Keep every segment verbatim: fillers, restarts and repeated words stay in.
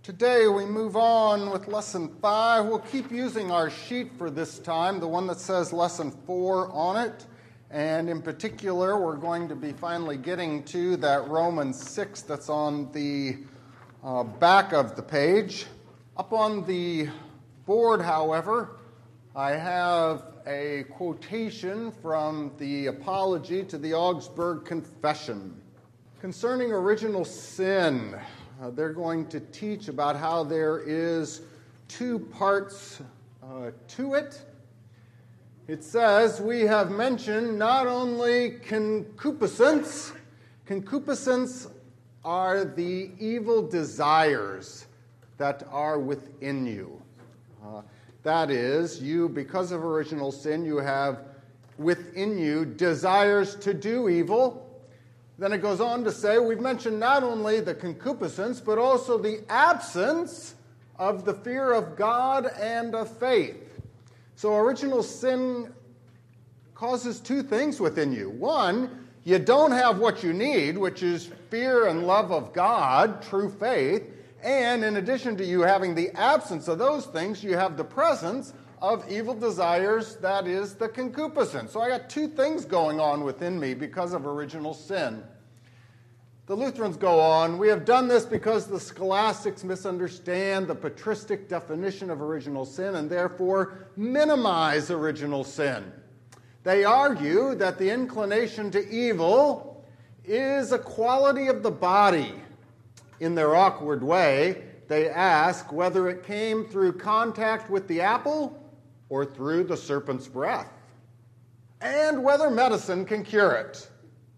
Today we move on with Lesson five. We'll keep using our sheet for this time, the one that says Lesson four on it. And in particular, we're going to be finally getting to that Romans six that's on the uh, back of the page. Up on the board, however, I have a quotation from the Apology to the Augsburg Confession. Concerning original sin, uh, they're going to teach about how there is two parts uh, to it. It says, we have mentioned not only concupiscence. Concupiscence are the evil desires that are within you. Uh, that is, you, because of original sin, you have within you desires to do evil. Then it goes on to say, we've mentioned not only the concupiscence, but also the absence of the fear of God and of faith. So original sin causes two things within you. One, you don't have what you need, which is fear and love of God, true faith. And in addition to you having the absence of those things, you have the presence of evil desires, that is the concupiscence. So I got two things going on within me because of original sin. The Lutherans go on, we have done this because the scholastics misunderstand the patristic definition of original sin and therefore minimize original sin. They argue that the inclination to evil is a quality of the body. In their awkward way, they ask whether it came through contact with the apple or through the serpent's breath, and whether medicine can cure it.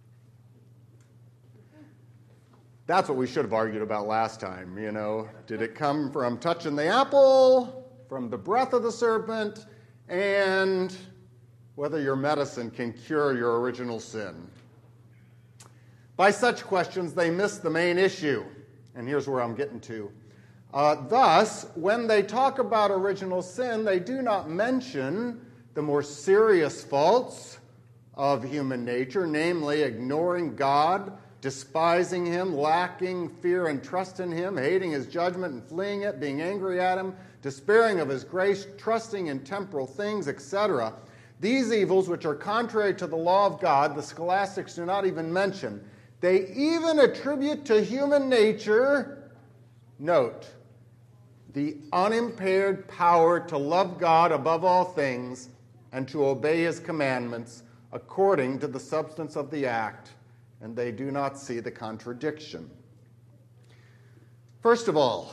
That's what we should have argued about last time, you know. Did it come from touching the apple, from the breath of the serpent, and whether your medicine can cure your original sin? By such questions, they miss the main issue. And here's where I'm getting to. Uh, thus, when they talk about original sin, they do not mention the more serious faults of human nature, namely ignoring God, despising Him, lacking fear and trust in Him, hating His judgment and fleeing it, being angry at Him, despairing of His grace, trusting in temporal things, et cetera. These evils, which are contrary to the law of God, the scholastics do not even mention. They even attribute to human nature, note, the unimpaired power to love God above all things and to obey His commandments according to the substance of the act, and they do not see the contradiction. First of all,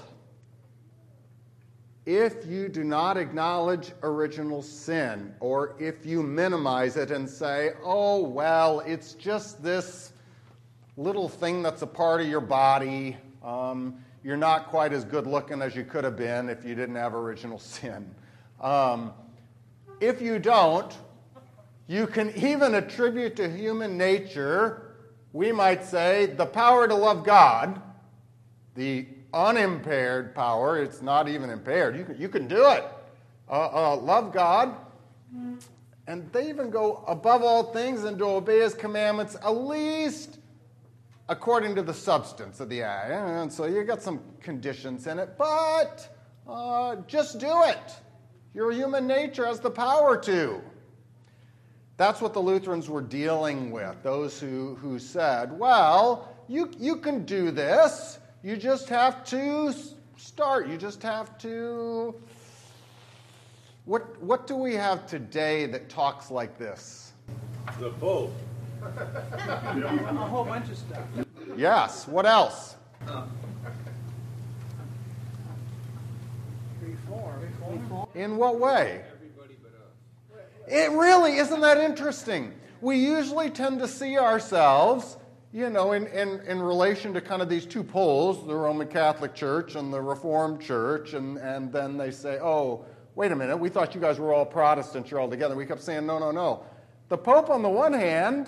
if you do not acknowledge original sin, or if you minimize it and say, oh, well, it's just this little thing that's a part of your body, um, you're not quite as good looking as you could have been if you didn't have original sin. Um, if you don't, you can even attribute to human nature, we might say, the power to love God, the unimpaired power. It's not even impaired. You can, you can do it. Uh, uh, love God. And they even go above all things and to obey His commandments, at least according to the substance of the act. And so you got some conditions in it, but uh, just do it. Your human nature has the power to. That's what the Lutherans were dealing with, those who, who said, well, you, you can do this. You just have to start. You just have to... What, what do we have today that talks like this? The Pope. A whole bunch of stuff. Yes. What else? Uh, reform. Reform. In what way? It really, isn't that interesting? We usually tend to see ourselves, you know, in, in, in relation to kind of these two poles, the Roman Catholic Church and the Reformed Church, and, and then they say, oh, wait a minute, we thought you guys were all Protestants, you're all together. We kept saying, no, no, no. The Pope, on the one hand,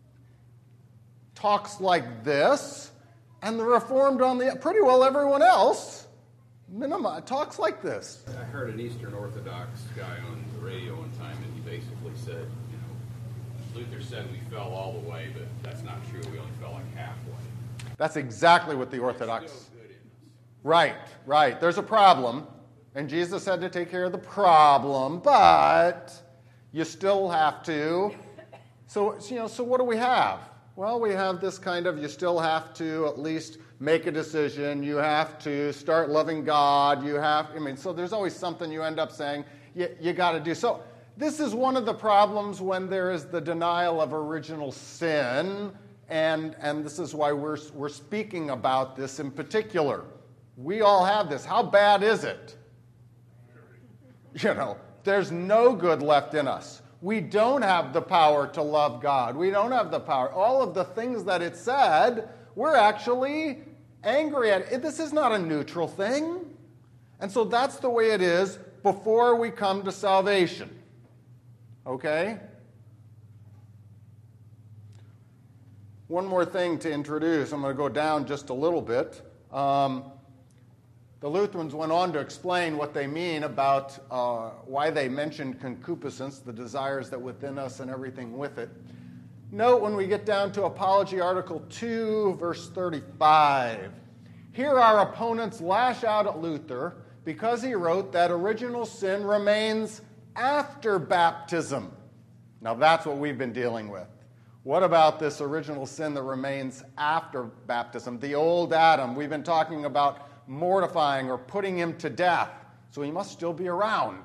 talks like this, and the Reformed on the, pretty well everyone else, minima, talks like this. I heard an Eastern Orthodox guy on the radio one time, and he basically said, you know, Luther said we fell all the way, but that's not true. We only fell like halfway. That's exactly what the Orthodox... Still good in us. Right, right. There's a problem, and Jesus had to take care of the problem, but you still have to. So, you know, so what do we have? Well, we have this kind of, you still have to at least make a decision. You have to start loving God. You have, I mean, so there's always something you end up saying you, you got to do. So this is one of the problems when there is the denial of original sin, and, and this is why we're, we're speaking about this in particular. We all have this. How bad is it? You know, there's no good left in us. We don't have the power to love God. We don't have the power. All of the things that it said, we're actually angry at it. This is not a neutral thing. And so that's the way it is before we come to salvation. Okay? One more thing to introduce. I'm going to go down just a little bit. Um, The Lutherans went on to explain what they mean about uh, why they mentioned concupiscence, the desires that within us and everything with it. Note when we get down to Apology Article two, verse thirty-five. Here our opponents lash out at Luther because he wrote that original sin remains after baptism. Now that's what we've been dealing with. What about this original sin that remains after baptism? The old Adam. We've been talking about mortifying or putting him to death, so he must still be around.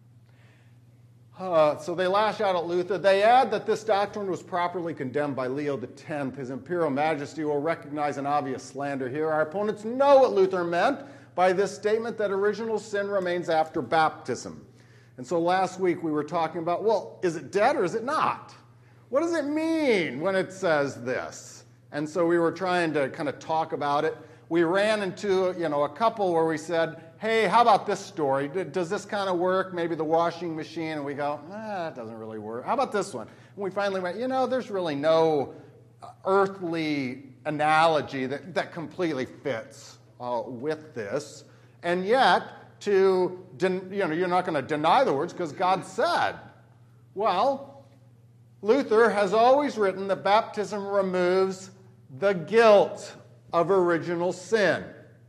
Uh, so they lash out at Luther. They add that this doctrine was properly condemned by Leo the tenth. His imperial majesty will recognize an obvious slander here. Our opponents know what Luther meant by this statement that original sin remains after baptism. And so last week we were talking about, well, is it dead or is it not? What does it mean when it says this? And so we were trying to kind of talk about it. We ran into, you know, a couple where we said, hey, how about this story? Does this kind of work? Maybe the washing machine. And we go, ah, it doesn't really work. How about this one? And we finally went, you know, there's really no earthly analogy that, that completely fits uh, with this. And yet, to, den- you know, you're not going to deny the words because God said. Well, Luther has always written that baptism removes the guilt of original sin.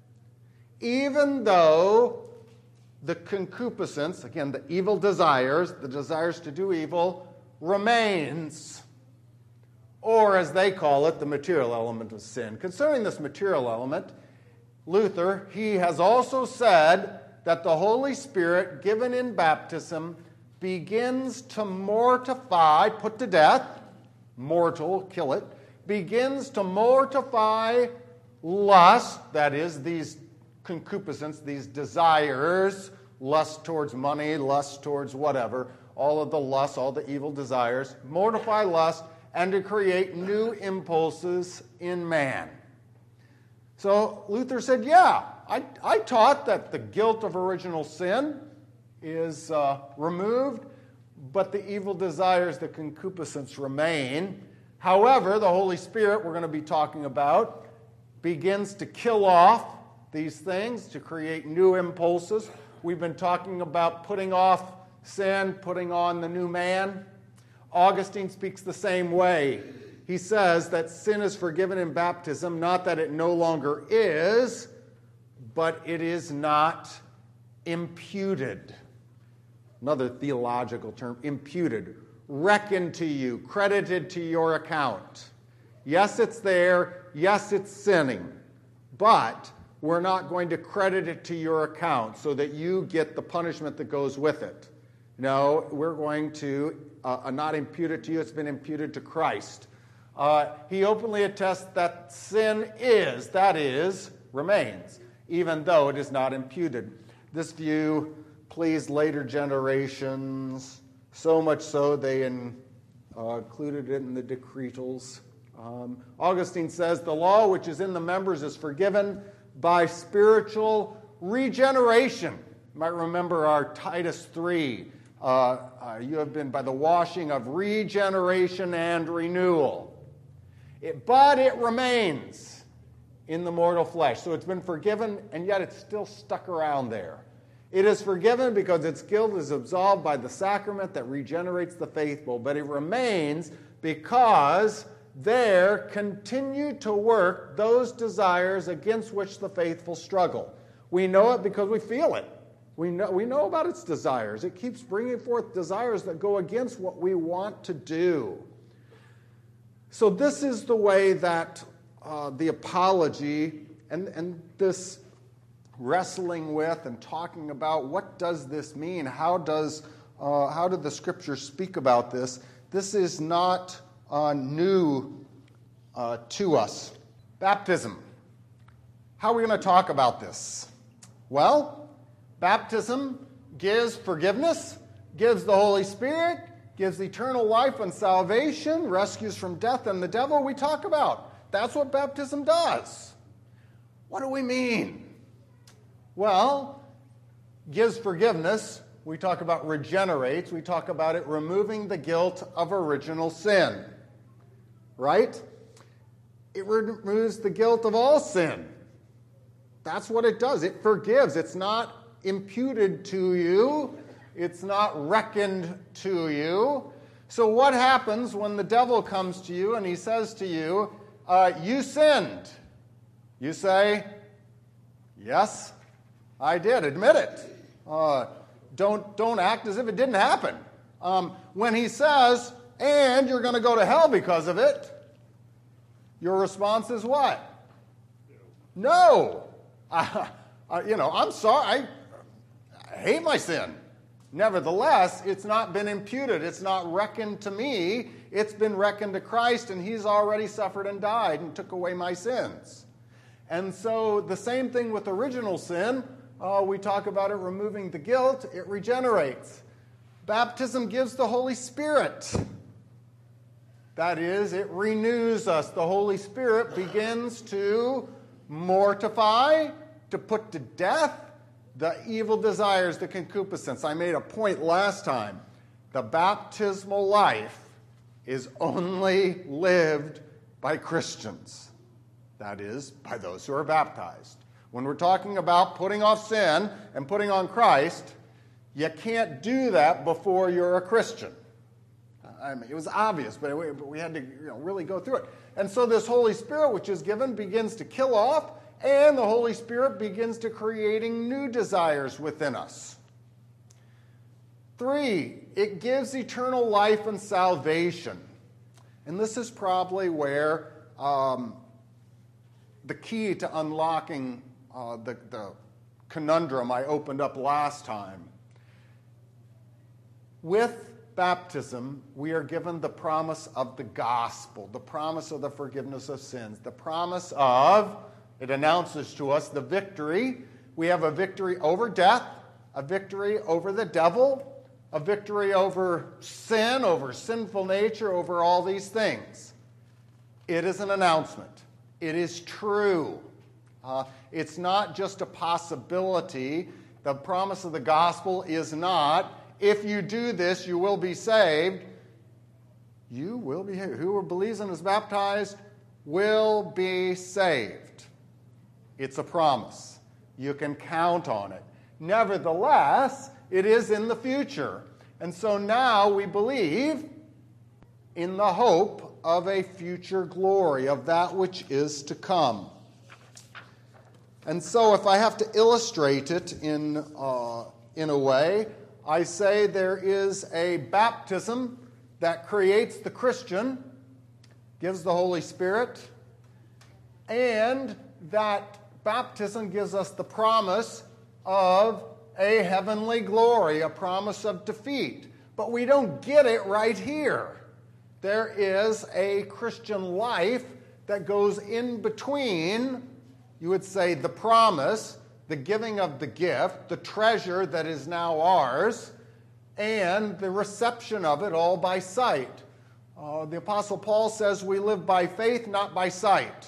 Even though the concupiscence, again, the evil desires, the desires to do evil, remains. Or as they call it, the material element of sin. Concerning this material element, Luther, he has also said that the Holy Spirit given in baptism begins to mortify, put to death, mortal, kill it, begins to mortify lust, that is, these concupiscence, these desires, lust towards money, lust towards whatever, all of the lust, all the evil desires, mortify lust, and to create new impulses in man. So Luther said, yeah, I, I taught that the guilt of original sin is uh, removed, but the evil desires, the concupiscence, remain. However, the Holy Spirit, we're going to be talking about, begins to kill off these things to create new impulses. We've been talking about putting off sin, putting on the new man. Augustine speaks the same way. He says that sin is forgiven in baptism, not that it no longer is, but it is not imputed. Another theological term, imputed. Reckoned to you, credited to your account. Yes, it's there. Yes, it's sinning. But we're not going to credit it to your account so that you get the punishment that goes with it. No, we're going to uh, not impute it to you. It's been imputed to Christ. Uh, he openly attests that sin is, that is, remains, even though it is not imputed. This view pleased later generations, so much so they in, uh, included it in the Decretals. Um, Augustine says, the law which is in the members is forgiven by spiritual regeneration. You might remember our Titus three. Uh, uh, you have been by the washing of regeneration and renewal. It, but it remains in the mortal flesh. So it's been forgiven, and yet it's still stuck around there. It is forgiven because its guilt is absolved by the sacrament that regenerates the faithful, but it remains because there continue to work those desires against which the faithful struggle. We know it because we feel it. We know, we know about its desires. It keeps bringing forth desires that go against what we want to do. So this is the way that uh, the apology and, and this wrestling with and talking about what does this mean, how does uh, how did the Scripture speak about this, this is not uh, new uh, to us. Baptism. How are we going to talk about this? Well, baptism gives forgiveness, gives the Holy Spirit, gives eternal life and salvation, rescues from death and the devil. We talk about. That's what baptism does. What do we mean? Well, gives forgiveness. We talk about regenerates. We talk about it removing the guilt of original sin. Right? It removes the guilt of all sin. That's what it does. It forgives. It's not imputed to you. It's not reckoned to you. So what happens when the devil comes to you and he says to you, uh, you sinned? You say, yes, I did. Admit it. Uh, don't, don't act as if it didn't happen. Um, when he says, and you're going to go to hell because of it, your response is what? No. I, I, you know, I'm sorry. I, I hate my sin. Nevertheless, it's not been imputed. It's not reckoned to me. It's been reckoned to Christ, and he's already suffered and died and took away my sins. And so the same thing with original sin. Uh, we talk about it removing the guilt. It regenerates. Baptism gives the Holy Spirit. That is, it renews us. The Holy Spirit begins to mortify, to put to death the evil desires, the concupiscence. I made a point last time. The baptismal life is only lived by Christians. That is, by those who are baptized. When we're talking about putting off sin and putting on Christ, you can't do that before you're a Christian. I mean, it was obvious, but we, but we had to you know, really go through it. And so this Holy Spirit, which is given, begins to kill off, and the Holy Spirit begins to creating new desires within us. Three, it gives eternal life and salvation. And this is probably where um, the key to unlocking uh, the, the conundrum I opened up last time. With baptism, we are given the promise of the gospel, the promise of the forgiveness of sins, the promise of, it announces to us the victory. We have a victory over death, a victory over the devil, a victory over sin, over sinful nature, over all these things. It is an announcement. It is true. Uh, it's not just a possibility. The promise of the gospel is not, if you do this, you will be saved. You will be, whoever believes and is baptized will be saved. It's a promise. You can count on it. Nevertheless, it is in the future. And so now we believe in the hope of a future glory, of that which is to come. And so if I have to illustrate it in, uh, in a way, I say there is a baptism that creates the Christian, gives the Holy Spirit, and that baptism gives us the promise of a heavenly glory, a promise of defeat. But we don't get it right here. There is a Christian life that goes in between, you would say, the promise, the giving of the gift, the treasure that is now ours, and the reception of it all by sight. Uh, the Apostle Paul says we live by faith, not by sight.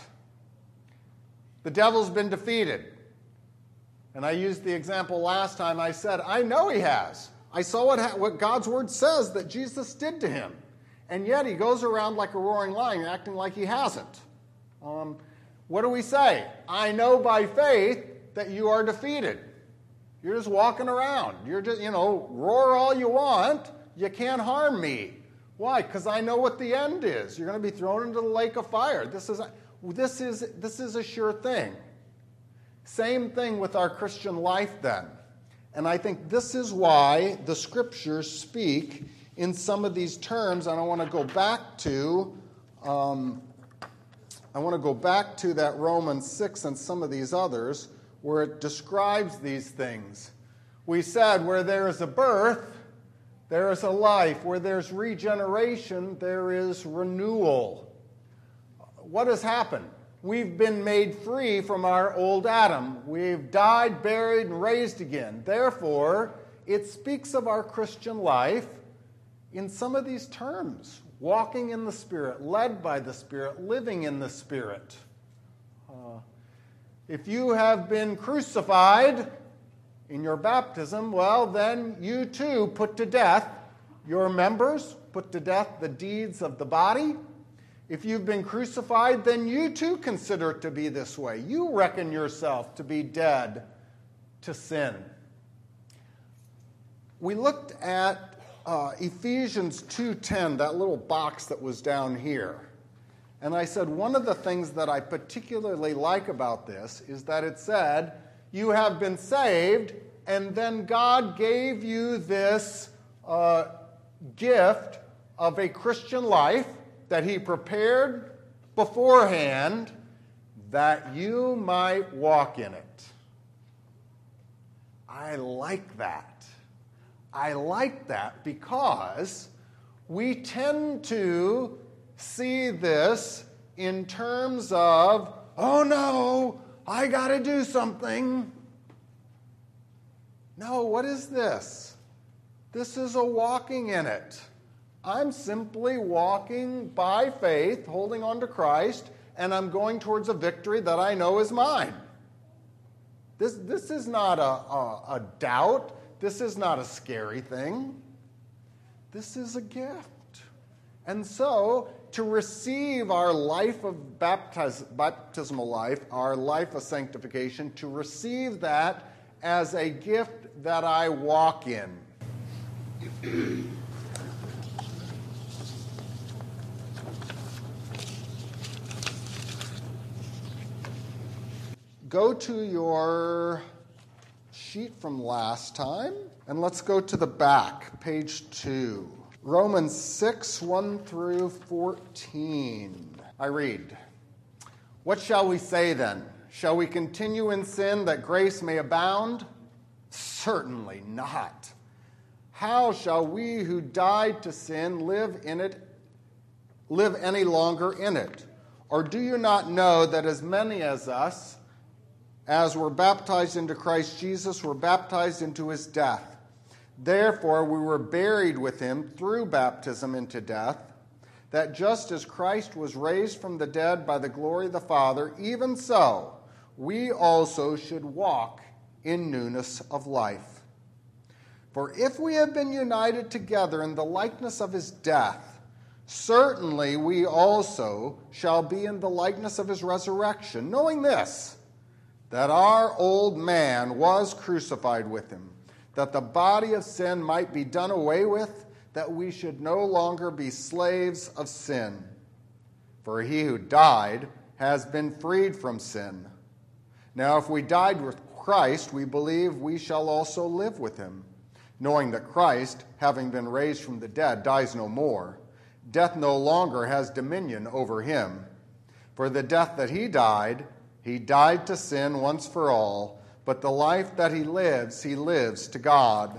The devil's been defeated. And I used the example last time. I said, I know he has. I saw what, ha- what God's word says that Jesus did to him. And yet he goes around like a roaring lion, acting like he hasn't. Um, what do we say? I know by faith that you are defeated. You're just walking around. You're just, you know, roar all you want. You can't harm me. Why? Because I know what the end is. You're going to be thrown into the lake of fire. This is, this is, this is a sure thing. Same thing with our Christian life then. And I think this is why the scriptures speak in some of these terms, and I want to go back to um, I want to go back to that Romans six and some of these others where it describes these things. We said where there is a birth, there is a life. Where there's regeneration, there is renewal. What has happened? We've been made free from our old Adam. We've died, buried, and raised again. Therefore, it speaks of our Christian life in some of these terms. Walking in the Spirit, led by the Spirit, living in the Spirit. Uh, if you have been crucified in your baptism, well, then you too put to death your members, put to death the deeds of the body. If you've been crucified, then you too consider it to be this way. You reckon yourself to be dead to sin. We looked at uh, Ephesians two ten, that little box that was down here. And I said one of the things that I particularly like about this is that it said, you have been saved, and then God gave you this uh, gift of a Christian life that he prepared beforehand that you might walk in it. I like that. I like that because we tend to see this in terms of, oh no, I got to do something. No, what is this? This is a walking in it. I'm simply walking by faith, holding on to Christ, and I'm going towards a victory that I know is mine. This, this is not a, a, a doubt. This is not a scary thing. This is a gift. And so, to receive our life of baptiz- baptismal life, our life of sanctification, to receive that as a gift that I walk in. Go to your sheet from last time, and let's go to the back, page two. Romans six, one through fourteen. I read, "What shall we say then? Shall we continue in sin that grace may abound? Certainly not. How shall we who died to sin live in it, live any longer in it? Or do you not know that as many as us, as were baptized into Christ Jesus, were baptized into his death? Therefore we were buried with him through baptism into death, that just as Christ was raised from the dead by the glory of the Father, even so we also should walk in newness of life. For if we have been united together in the likeness of his death, certainly we also shall be in the likeness of his resurrection, knowing this, that our old man was crucified with him, that the body of sin might be done away with, that we should no longer be slaves of sin. For he who died has been freed from sin. Now if we died with Christ, we believe we shall also live with him, knowing that Christ, having been raised from the dead, dies no more. Death no longer has dominion over him. For the death that he died, he died to sin once for all, but the life that he lives, he lives to God.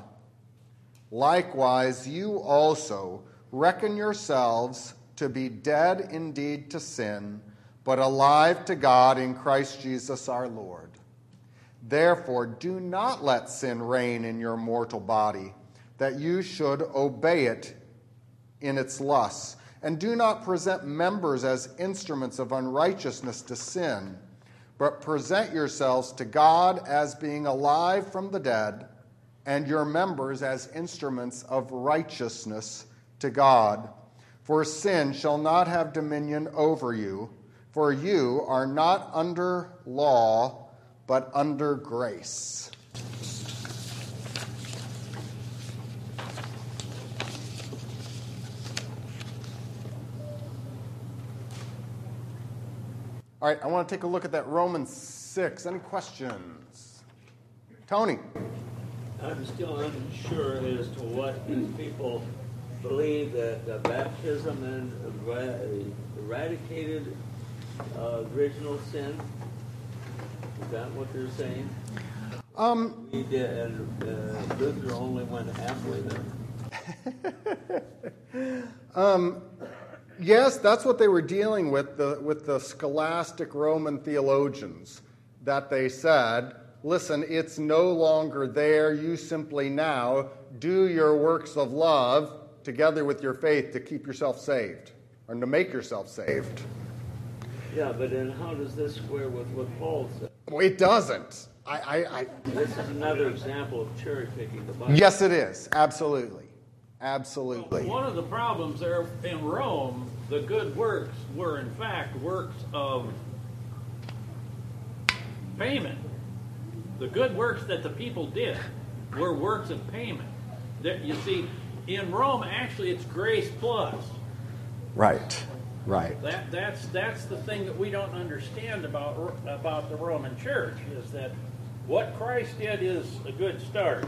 Likewise, you also reckon yourselves to be dead indeed to sin, but alive to God in Christ Jesus our Lord. Therefore, do not let sin reign in your mortal body, that you should obey it in its lusts, and do not present members as instruments of unrighteousness to sin, but present yourselves to God as being alive from the dead, and your members as instruments of righteousness to God. For sin shall not have dominion over you, for you are not under law, but under grace." All right, I want to take a look at that Romans six. Any questions? Tony? I'm still unsure as to what these people believe that uh, baptism and eradicated eradicated uh, original sin. Is that what they're saying? Um, we did, and uh, Luther only went halfway there. um, yes, that's what they were dealing with, the, with the scholastic Roman theologians, that they said, listen, it's no longer there. You simply now do your works of love together with your faith to keep yourself saved, or to make yourself saved. Yeah, but then how does this square with what Paul said? Well, it doesn't. I, I, I... This is another example of cherry picking the Bible. Yes, it is. Absolutely. Absolutely. Well, one of the problems there in Rome, the good works were in fact works of payment. The good works that the people did were works of payment. There, you see, in Rome, actually, it's grace plus. Right. Right. That that's that's the thing that we don't understand about about the Roman Church, is that what Christ did is a good start.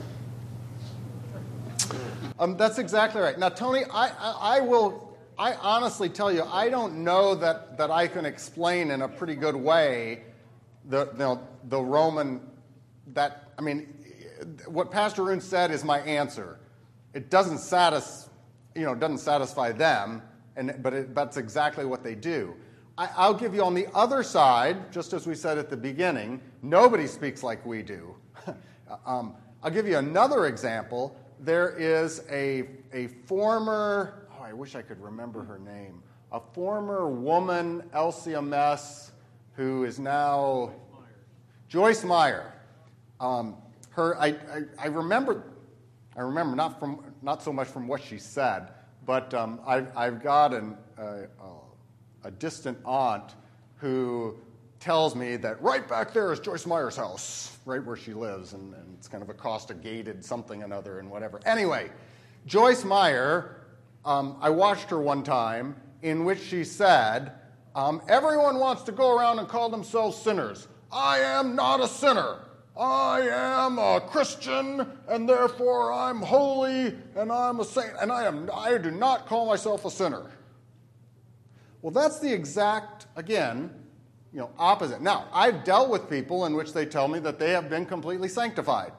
Um, that's exactly right. Now, Tony, I, I, I will. I honestly tell you, I don't know that, that I can explain in a pretty good way the the, the Roman. That I mean, what Pastor Roon said is my answer. It doesn't satis, you know, doesn't satisfy them. And, but it, that's exactly what they do. I, I'll give you on the other side, just as we said at the beginning, nobody speaks like we do. um, I'll give you another example. There is a, a former, oh, I wish I could remember her name, a former woman L C M S who is now Joyce Meyer. Um, her, I, I, I remember, I remember not from not so much from what she said. But um, I've, I've got an, uh, a distant aunt who tells me that right back there is Joyce Meyer's house, right where she lives, and, and it's kind of a Costa-gated something another and whatever. Anyway, Joyce Meyer, um, I watched her one time in which she said, um, everyone wants to go around and call themselves sinners. I am not a sinner. I am a Christian, and therefore I'm holy, and I'm a saint, and I am. I do not call myself a sinner. Well, that's the exact, again, you know, opposite. Now, I've dealt with people in which they tell me that they have been completely sanctified.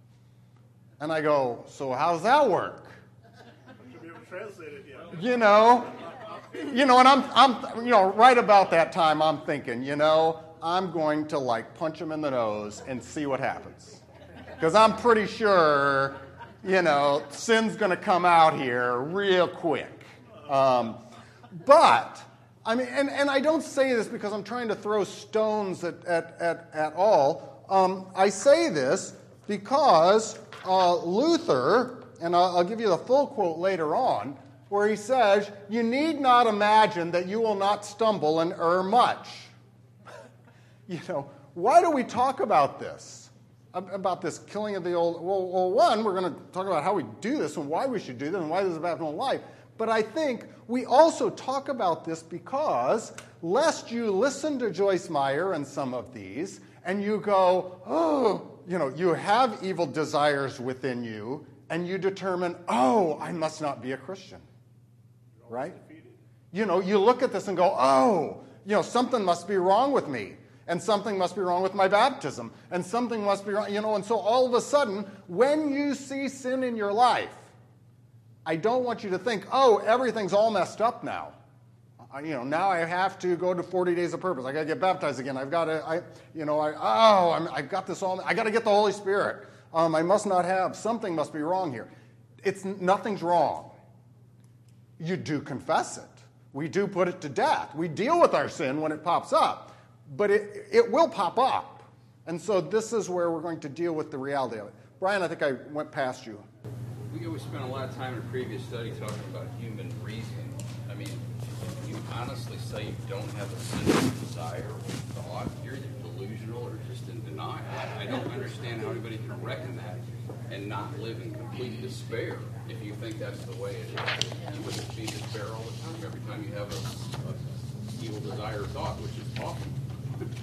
And I go, so how does that work? Should be able to translate it, yeah. You know, you know, and I'm, I'm, you know, right about that time, I'm thinking, you know, I'm going to like punch him in the nose and see what happens. Because I'm pretty sure, you know, sin's going to come out here real quick. Um, but, I mean, and, and I don't say this because I'm trying to throw stones at, at, at, at all. Um, I say this because uh, Luther, and I'll, I'll give you the full quote later on, where he says, you need not imagine that you will not stumble and err much. You know, why do we talk about this? About this killing of the old? Well, well one, we're going to talk about how we do this and why we should do this and why this is a baptismal life. But I think we also talk about this because lest you listen to Joyce Meyer and some of these and you go, oh, you know, you have evil desires within you and you determine, oh, I must not be a Christian. Right? You know, you look at this and go, oh, you know, something must be wrong with me. And something must be wrong with my baptism. And something must be wrong, you know, and so all of a sudden, when you see sin in your life, I don't want you to think, oh, everything's all messed up now. I, you know, now I have to go to forty days of purpose. I got to get baptized again. I've got to, I, you know, I, oh, I'm, I've got this all, I got to get the Holy Spirit. Um, I must not have, something must be wrong here. It's, nothing's wrong. You do confess it. We do put it to death. We deal with our sin when it pops up. But it, it will pop up. And so this is where we're going to deal with the reality of it. Brian, I think I went past you. We always spent a lot of time in a previous study talking about human reason. I mean, if you honestly say you don't have a sinful desire or thought, you're either delusional or just in denial. I don't understand how anybody can reckon that and not live in complete despair if you think that's the way it is. You wouldn't be in despair all the time every time you have a, a evil desire or thought, which is awful.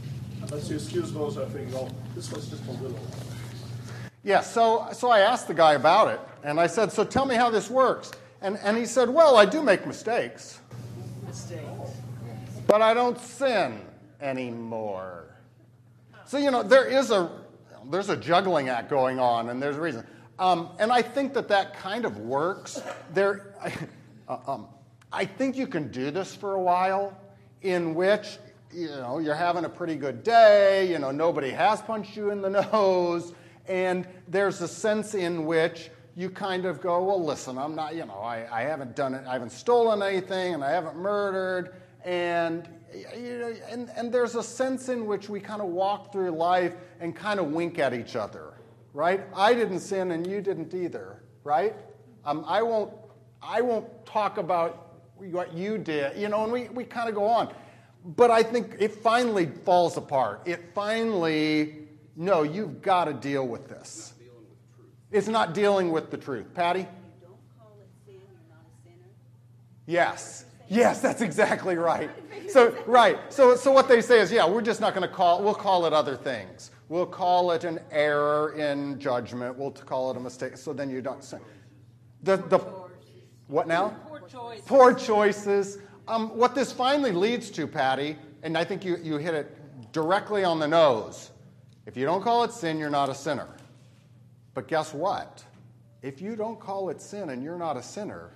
Unless you excuse those, I think, oh, this was just a little. Yeah, so, so I asked the guy about it, and I said, so tell me how this works. And, and he said, well, I do make mistakes. Mistakes. But I don't sin anymore. So, you know, there is a, there's a juggling act going on, and there's a reason. Um, and I think that that kind of works. There, uh, um, I think you can do this for a while, in which, you know, you're having a pretty good day, you know, nobody has punched you in the nose, and there's a sense in which you kind of go, well, listen, I'm not, you know, I, I haven't done it, I haven't stolen anything, and I haven't murdered, and, you know, and, and there's a sense in which we kind of walk through life and kind of wink at each other, right? I didn't sin and you didn't either, right? Um, I won't, I won't talk about what you did, you know, and we, we kind of go on. But I think it finally falls apart. It finally, no, you've got to deal with this. It's not dealing with the truth. Patty? You don't call it sin, you're not a sinner. Yes. Yes, that's exactly right. So, right. So, so what they say is, yeah, we're just not going to call, we'll call it other things. We'll call it an error in judgment. We'll call it a mistake. So then you don't sin. The, the, what now? Poor choice. Poor choices. Um, what this finally leads to, Patty, and I think you, you hit it directly on the nose. If you don't call it sin, you're not a sinner. But guess what? If you don't call it sin and you're not a sinner,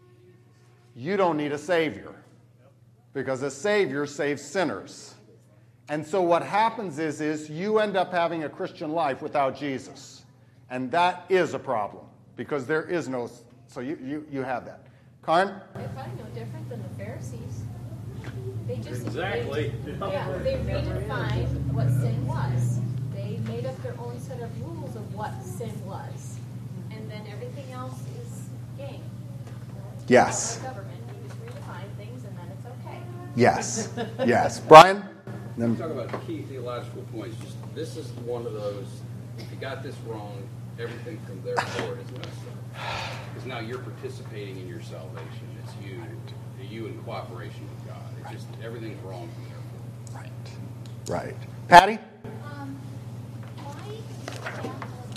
you don't need a Savior. Because a Savior saves sinners. And so what happens is, is you end up having a Christian life without Jesus. And that is a problem. Because there is no... So you, you, you have that. Karen? They're probably no different than the Pharisees. They just Exactly. They, yeah, they redefined what sin was. They made up their own set of rules of what sin was, and then everything else is game. Yes. Like government, you just redefine things, and then it's okay. Yes. Yes. Brian? Then talk about key theological points. Just this is one of those. If you got this wrong, everything from there forward is messed up. Because now you're participating in your salvation. It's you, you in cooperation with God. It's just everything's wrong from there forward. Right. Right. Patty? Um, why example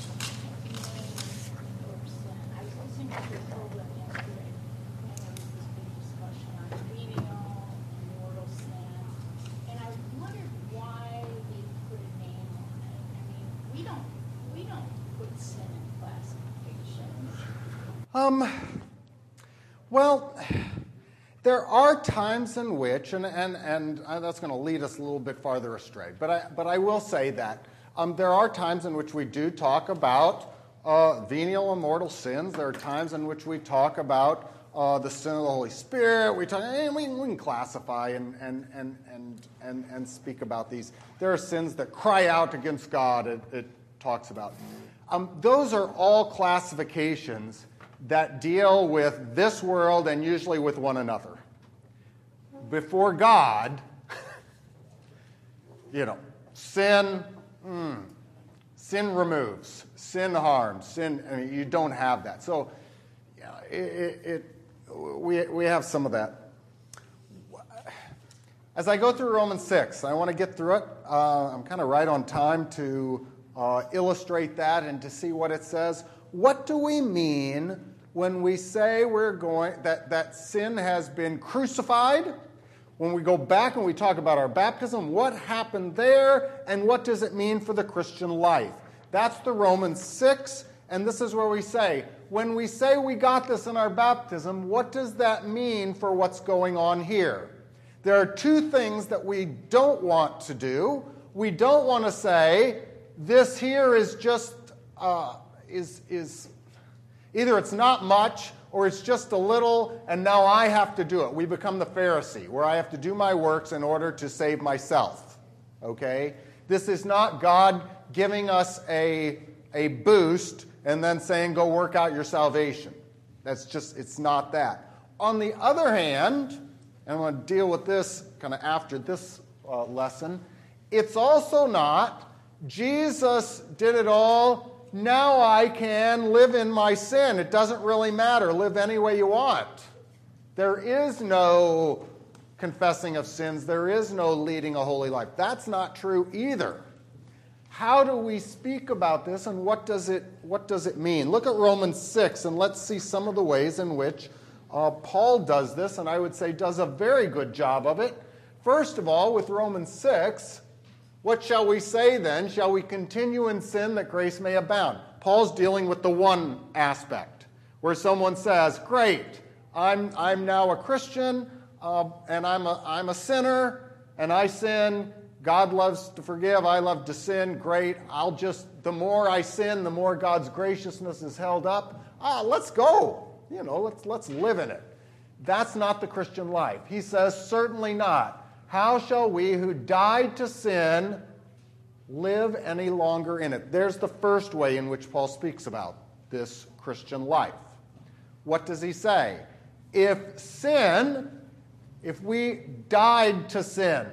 sin? I was listening to your program yesterday, and there was this big discussion on venial and mortal sin, and I wondered why they put a name on it. I mean, we don't, we don't put sin in classifications. Um, well, there are times in which, and, and, and that's going to lead us a little bit farther astray, but I, but I will say that um, there are times in which we do talk about uh, venial and mortal sins. There are times in which we talk about uh, the sin of the Holy Spirit. We talk, and we, we can classify and, and, and, and, and, and speak about these. There are sins that cry out against God, it, it talks about. Um, those are all classifications that deal with this world and usually with one another. Before God, you know, sin, mm, sin removes, sin harms, sin, I mean, you don't have that. So yeah, it, it, it, we, we have some of that. As I go through Romans six, I want to get through it. Uh, I'm kind of right on time to uh, illustrate that and to see what it says. What do we mean when we say we're going that, that sin has been crucified? When we go back and we talk about our baptism, what happened there, and what does it mean for the Christian life? That's the Romans six, and this is where we say, when we say we got this in our baptism, what does that mean for what's going on here? There are two things that we don't want to do. We don't want to say, this here is just, uh, is, is either it's not much, or it's just a little, and now I have to do it. We become the Pharisee, where I have to do my works in order to save myself. Okay? This is not God giving us a, a boost and then saying, go work out your salvation. That's just, it's not that. On the other hand, and I'm going to deal with this kind of after this uh, lesson, it's also not, Jesus did it all, now I can live in my sin. It doesn't really matter. Live any way you want. There is no confessing of sins. There is no leading a holy life. That's not true either. How do we speak about this, and what does it, what does it mean? Look at Romans six, and let's see some of the ways in which uh, Paul does this, and I would say does a very good job of it. First of all, with Romans six, what shall we say then? Shall we continue in sin that grace may abound? Paul's dealing with the one aspect, where someone says, great, I'm, I'm now a Christian, uh, and I'm a, I'm a sinner, and I sin. God loves to forgive. I love to sin. Great. I'll just, the more I sin, the more God's graciousness is held up. Ah, let's go. You know, let's, let's live in it. That's not the Christian life. He says, certainly not. How shall we who died to sin live any longer in it? There's the first way in which Paul speaks about this Christian life. What does he say? If sin, if we died to sin,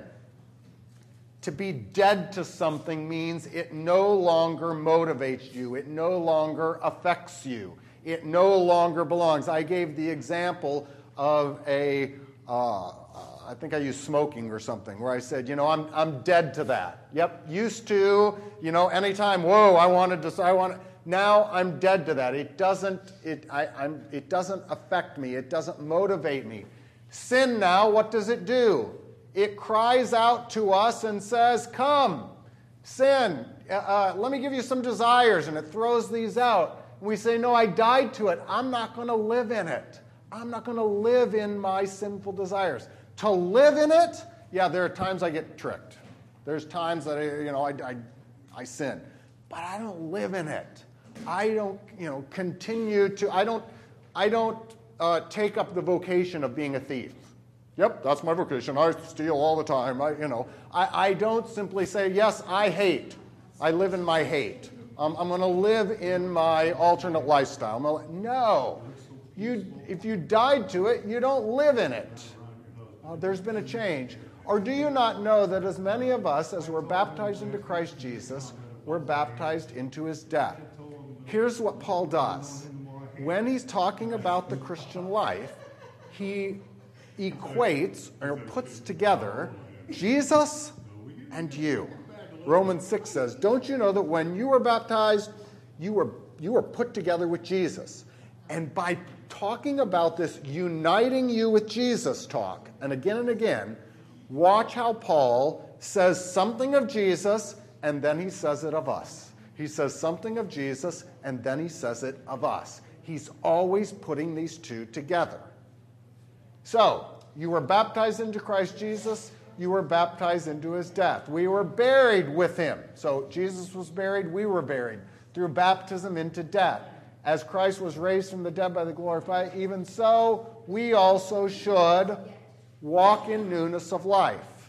to be dead to something means it no longer motivates you. It no longer affects you. It no longer belongs. I gave the example of a, uh, I think I used smoking or something, where I said, you know, I'm I'm dead to that. Yep, used to, you know, anytime, whoa, I wanted to, I want. Now I'm dead to that. It doesn't, it, I, I'm, it doesn't affect me. It doesn't motivate me. Sin now, what does it do? It cries out to us and says, come, sin, uh, let me give you some desires, and it throws these out. And we say, no, I died to it. I'm not going to live in it. I'm not going to live in my sinful desires. To live in it, yeah, there are times I get tricked. There's times that, I, you know, I, I, I sin. But I don't live in it. I don't, you know, continue to, I don't, I don't uh, take up the vocation of being a thief. Yep, that's my vocation. I steal all the time. I, you know, I, I don't simply say, yes, I hate. I live in my hate. Um, I'm going to live in my alternate lifestyle. I'm gonna, no. You, if you died to it, you don't live in it. Uh, there's been a change. Or do you not know that as many of us as were baptized into Christ Jesus were baptized into his death? Here's what Paul does. When he's talking about the Christian life, he equates or puts together Jesus and you. Romans six says, don't you know that when you were baptized, you were, you were put together with Jesus? And by talking about this uniting you with Jesus talk, and again and again, watch how Paul says something of Jesus and then he says it of us. He says something of Jesus and then he says it of us. He's always putting these two together. So, you were baptized into Christ Jesus, you were baptized into his death. We were buried with him. So, Jesus was buried, we were buried through baptism into death. As Christ was raised from the dead by the glory of God, even so, we also should walk in newness of life.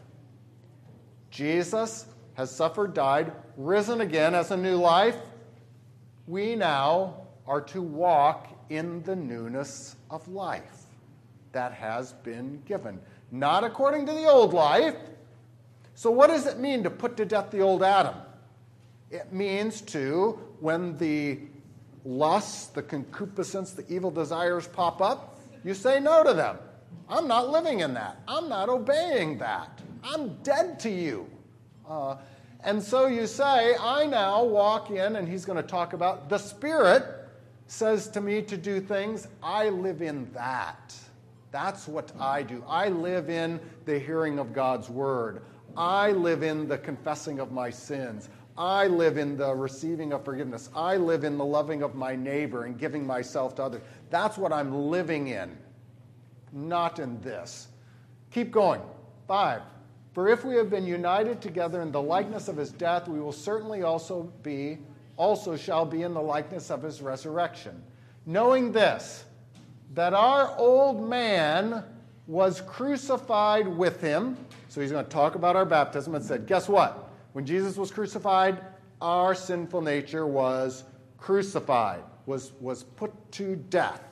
Jesus has suffered, died, risen again as a new life. We now are to walk in the newness of life that has been given. Not according to the old life. So what does it mean to put to death the old Adam? It means to, when the lusts, the concupiscence, the evil desires pop up, you say no to them. I'm not living in that. I'm not obeying that. I'm dead to you. Uh, and so you say, I now walk in, and he's going to talk about the Spirit says to me to do things. I live in that. That's what I do. I live in the hearing of God's word. I live in the confessing of my sins. I live in the receiving of forgiveness. I live in the loving of my neighbor and giving myself to others. That's what I'm living in, not in this. Keep going. Five. For if we have been united together in the likeness of his death, we will certainly also be, also shall be in the likeness of his resurrection. Knowing this, that our old man was crucified with him. So he's going to talk about our baptism and said, guess what? When Jesus was crucified, our sinful nature was crucified, was, was put to death.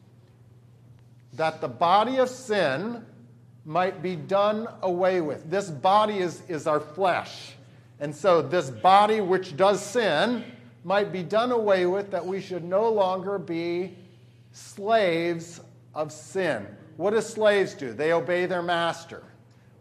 That the body of sin might be done away with. This body is, is our flesh. And so this body which does sin might be done away with, that we should no longer be slaves of sin. What do slaves do? They obey their master.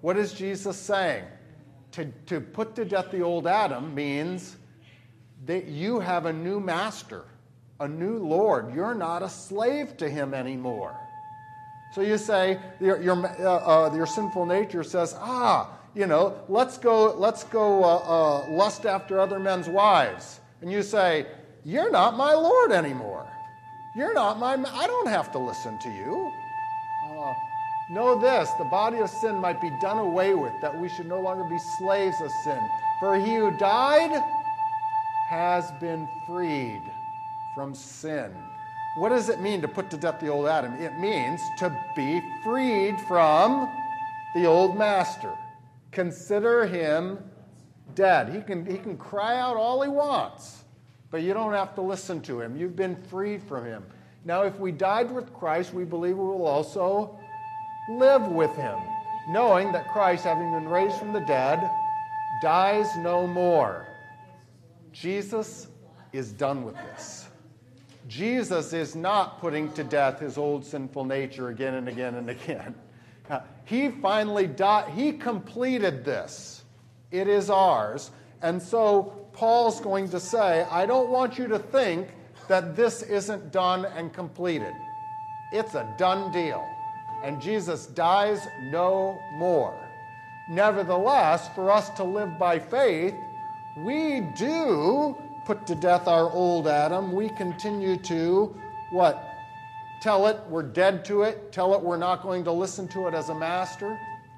What is Jesus saying? To, to put to death the old Adam means that you have a new master, a new Lord. You're not a slave to him anymore. So you say, your, your, uh, uh, your sinful nature says, ah, you know, let's go, let's go uh, uh, lust after other men's wives. And you say, you're not my Lord anymore. You're not my, I don't have to listen to you. Uh, know this, the body of sin might be done away with, that we should no longer be slaves of sin. For he who died has been freed from sin. What does it mean to put to death the old Adam? It means to be freed from the old master. Consider him dead. He can, he can cry out all he wants, but you don't have to listen to him. You've been freed from him. Now, if we died with Christ, we believe we will also live with him, knowing that Christ, having been raised from the dead, dies no more. Jesus is done with this. Jesus is not putting to death his old sinful nature again and again and again. Uh, he finally died. He completed this. It is ours. And so Paul's going to say, I don't want you to think that this isn't done and completed. It's a done deal. And Jesus dies no more. Nevertheless, for us to live by faith, we do put to death our old Adam. We continue to, what? Tell it we're dead to it. Tell it we're not going to listen to it as a master.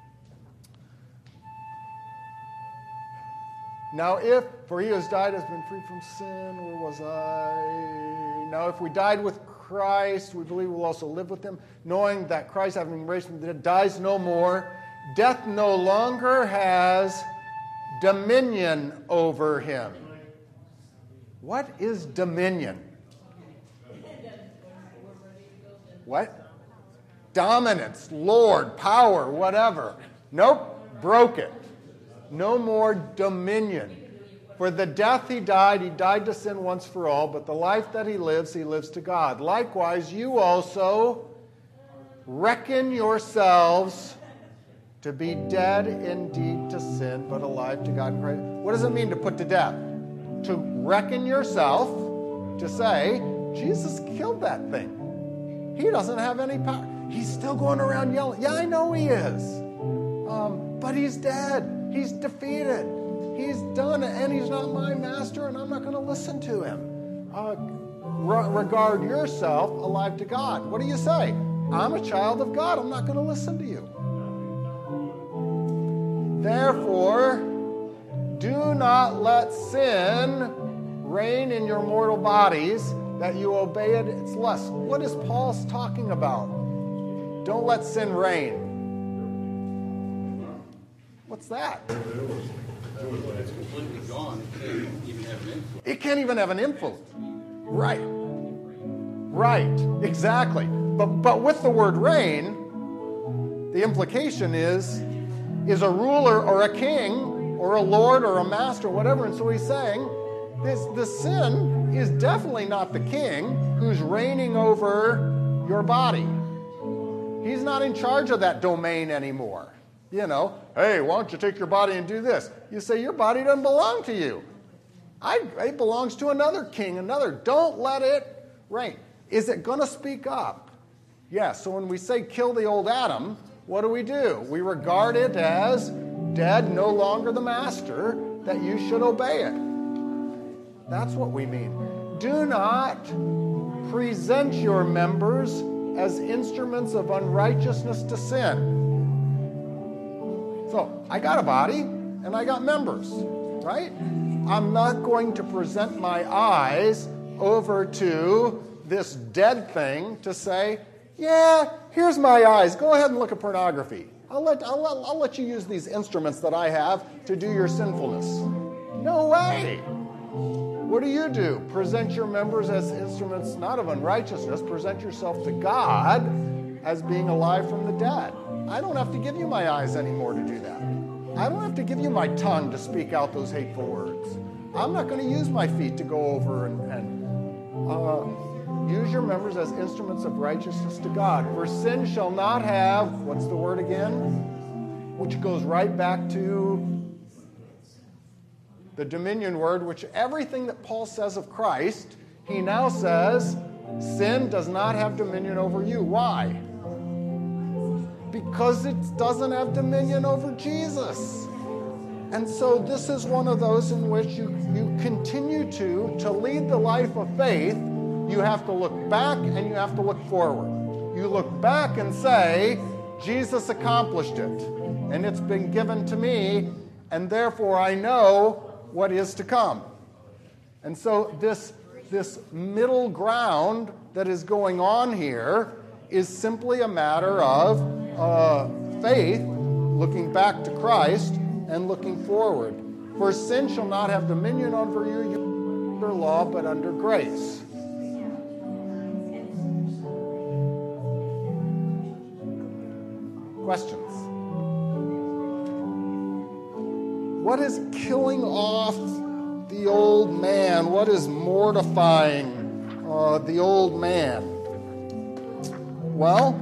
Now if, for he who has died has been free from sin, where was I? Now if we died with Christ, we believe we'll also live with him, knowing that Christ, having been raised from the dead, dies no more. Death no longer has dominion over him. What is dominion? What? Dominance, Lord, power, whatever. Nope, broke it. No more dominion. For the death he died, he died to sin once for all, but the life that he lives, he lives to God. Likewise, you also reckon yourselves to be dead indeed to sin, but alive to God in Christ. What does it mean to put to death? To reckon yourself, to say, Jesus killed that thing. He doesn't have any power. He's still going around yelling. Yeah, I know he is. Um, but he's dead. He's defeated. He's done it, and he's not my master, and I'm not going to listen to him. Uh, re- regard yourself alive to God. What do you say? I'm a child of God. I'm not going to listen to you. Therefore, do not let sin reign in your mortal bodies, that you obey it its lust. What is Paul talking about? Don't let sin reign. What's that? It's completely gone. It can't even have an influence. It can't even have an influence. Right. Right. Exactly. But but with the word reign, the implication is, is a ruler or a king or a lord or a master, whatever. And so he's saying, this, this sin is definitely not the king who's reigning over your body. He's not in charge of that domain anymore. You know, hey, why don't you take your body and do this? You say, your body doesn't belong to you. I, it belongs to another king, another. Don't let it reign. Is it going to speak up? Yes. So when we say kill the old Adam, what do we do? We regard it as dead, no longer the master, that you should obey it. That's what we mean. Do not present your members as instruments of unrighteousness to sin. So, I got a body, and I got members, right? I'm not going to present my eyes over to this dead thing to say, yeah, here's my eyes. Go ahead and look at pornography. I'll let, I'll, let, I'll let you use these instruments that I have to do your sinfulness. No way. What do you do? Present your members as instruments not of unrighteousness. Present yourself to God as being alive from the dead. I don't have to give you my eyes anymore to do that. I don't have to give you my tongue to speak out those hateful words. I'm not going to use my feet to go over and, and uh, use your members as instruments of righteousness to God. For sin shall not have, what's the word again? which goes right back to the dominion word, which everything that Paul says of Christ, he now says, sin does not have dominion over you. Why? Because it doesn't have dominion over Jesus. And so this is one of those in which you, you continue to, to lead the life of faith, you have to look back and you have to look forward. You look back and say, Jesus accomplished it, and it's been given to me, and therefore I know what is to come. And so this, this middle ground that is going on here is simply a matter of uh, faith, looking back to Christ, and looking forward. For sin shall not have dominion over you, you are under law, but under grace. Questions? What is killing off the old man? What is mortifying uh, the old man? Well,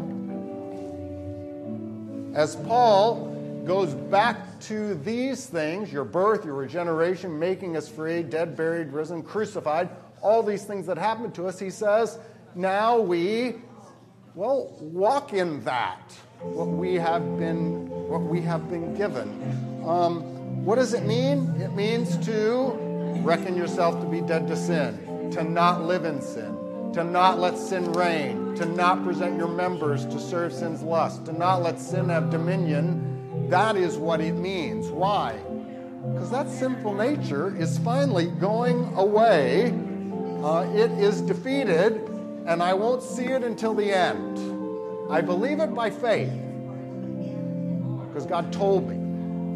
as Paul goes back to these things, your birth, your regeneration, making us free, dead, buried, risen, crucified, all these things that happen to us, he says, now we, well, walk in that, what we have been, what we have been given. Um, What does it mean? It means to reckon yourself to be dead to sin, to not live in sin, to not let sin reign, to not present your members to serve sin's lust, to not let sin have dominion. That is what it means. Why? Because that sinful nature is finally going away. Uh, it is defeated, and I won't see it until the end. I believe it by faith, because God told me.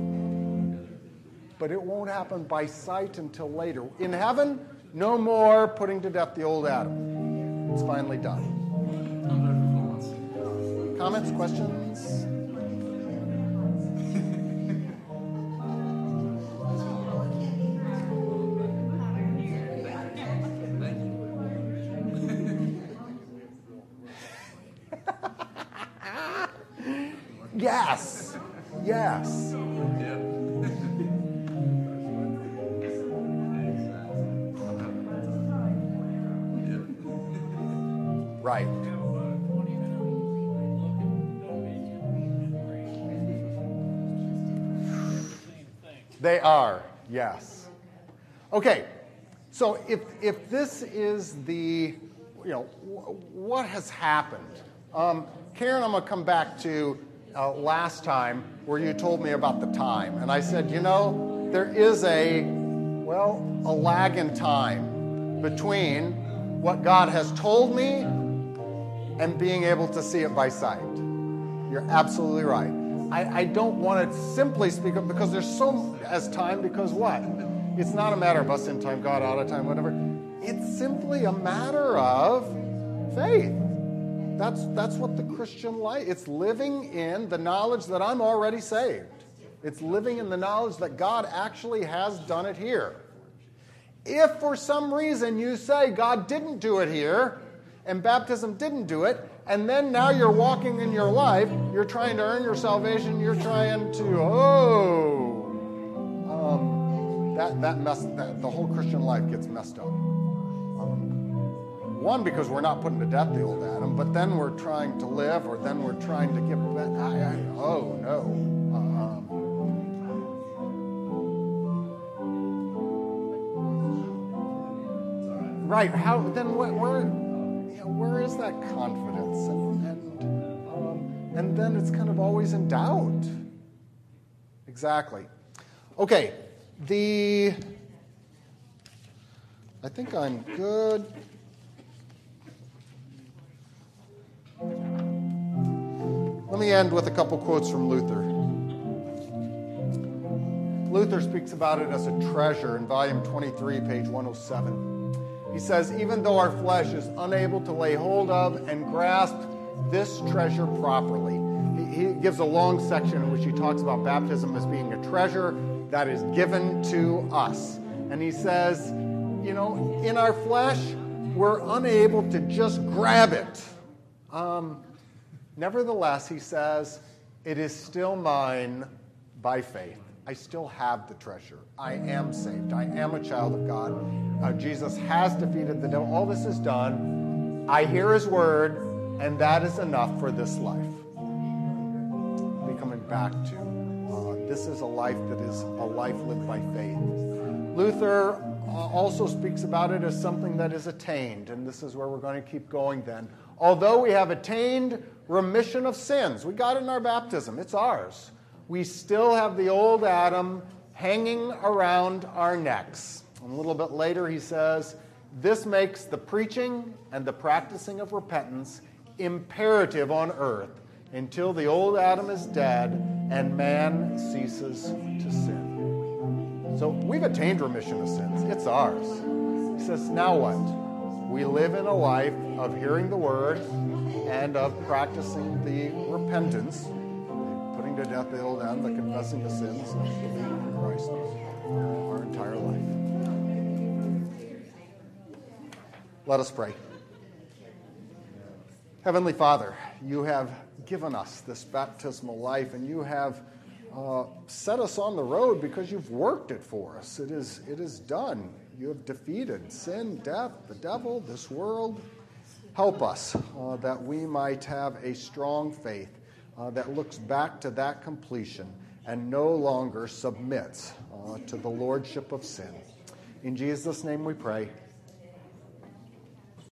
But it won't happen by sight until later. In heaven, no more putting to death the old Adam. It's finally done. Comments, questions? Yes. Yes. Right. They are, yes. Okay, so if if this is the, you know, w- what has happened? Um, Karen, I'm going to come back to uh, last time where you told me about the time. And I said, you know, there is a, well, a lag in time between what God has told me and being able to see it by sight. You're absolutely right. I, I don't want to simply speak up because there's so as time, because what? It's not a matter of us in time, God out of time, whatever. It's simply a matter of faith. That's that's what the Christian life, it's living in the knowledge that I'm already saved. It's living in the knowledge that God actually has done it here. If for some reason you say God didn't do it here, and baptism didn't do it, and then now you're walking in your life, you're trying to earn your salvation, you're trying to, oh, um, that, that mess, that, the whole Christian life gets messed up. Um, one, because we're not putting to death the old Adam, but then we're trying to live, or then we're trying to get back, I, I, oh, no. Um, right, how, then what, where, where is that confidence? And and, um, and then it's kind of always in doubt. Exactly. Okay, the, I think I'm good. Let me end with a couple quotes from Luther. Luther speaks about it as a treasure in volume twenty-three, page one oh seven. He says, even though our flesh is unable to lay hold of and grasp this treasure properly. He, he gives a long section in which he talks about baptism as being a treasure that is given to us. And he says, you know, in our flesh, we're unable to just grab it. Um, nevertheless, he says, It is still mine by faith. I still have the treasure. I am saved. I am a child of God. Uh, Jesus has defeated the devil. All this is done. I hear his word, and that is enough for this life. Be coming back to. Uh, this is a life that is a life lived by faith. Luther uh, also speaks about it as something that is attained, and this is where we're going to keep going then. Although we have attained remission of sins, we got it in our baptism, it's ours. We still have the old Adam hanging around our necks. And a little bit later he says, this makes the preaching and the practicing of repentance imperative on earth until the old Adam is dead and man ceases to sin. So we've attained remission of sins. It's ours. He says, now what? We live in a life of hearing the word and of practicing the repentance, putting to death the old Adam, the confessing of sins, and believing in Christ our entire life. Let us pray. Heavenly Father, you have given us this baptismal life, and you have uh, set us on the road because you've worked it for us. It is, it is done. You have defeated sin, death, the devil, this world. Help us uh, that we might have a strong faith uh, that looks back to that completion and no longer submits uh, to the lordship of sin. In Jesus' name we pray.